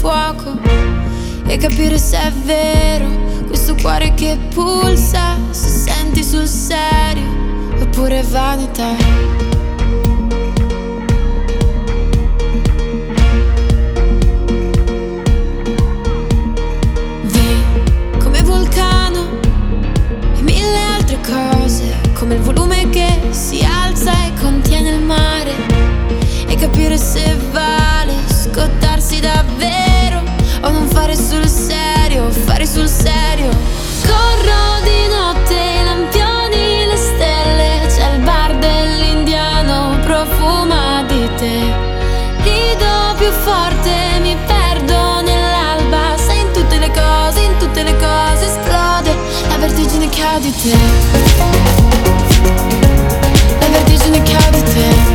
fuoco e capire se è vero questo cuore che pulsa, se senti sul serio oppure vanità. Vi come vulcano e mille altre cose, come il volume che si alza e contiene il mare, e capire se vale scottarsi davvero o non fare sul serio, fare sul serio. Corro di notte, i lampioni, le stelle, c'è il bar dell'indiano, profuma di te. Rido più forte, mi perdo nell'alba, sai in tutte le cose esplode la vertigine che ho di te. La vertigine che ho di te.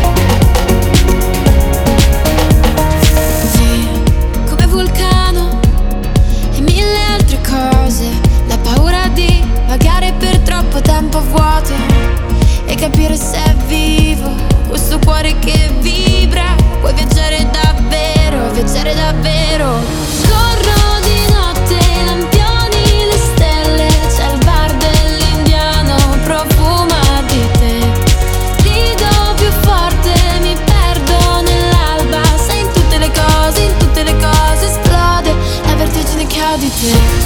La paura di vagare per troppo tempo vuoto e capire se è vivo questo cuore che vibra. Puoi viaggiare davvero, viaggiare davvero. Corro di notte, i lampioni, le stelle, c'è il bar dell'indiano, profuma di te. Rido più forte, mi perdo nell'alba, sai in tutte le cose esplode la vertigine che ho di te.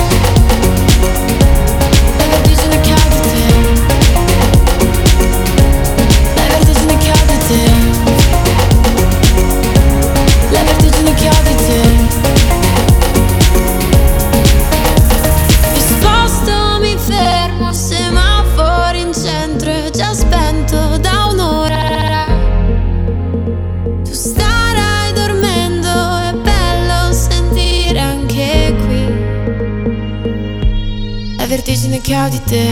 La vertigine che ho di te.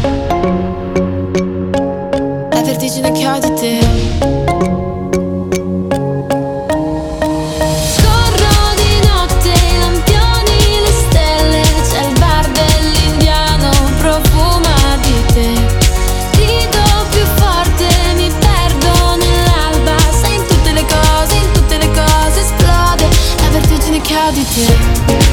La vertigine che ho di te. Corro di notte, i lampioni, le stelle, c'è il bar dell'indiano, profuma di te. Rido più forte, mi perdo nell'alba, sai in tutte le cose esplode la vertigine che ho di te.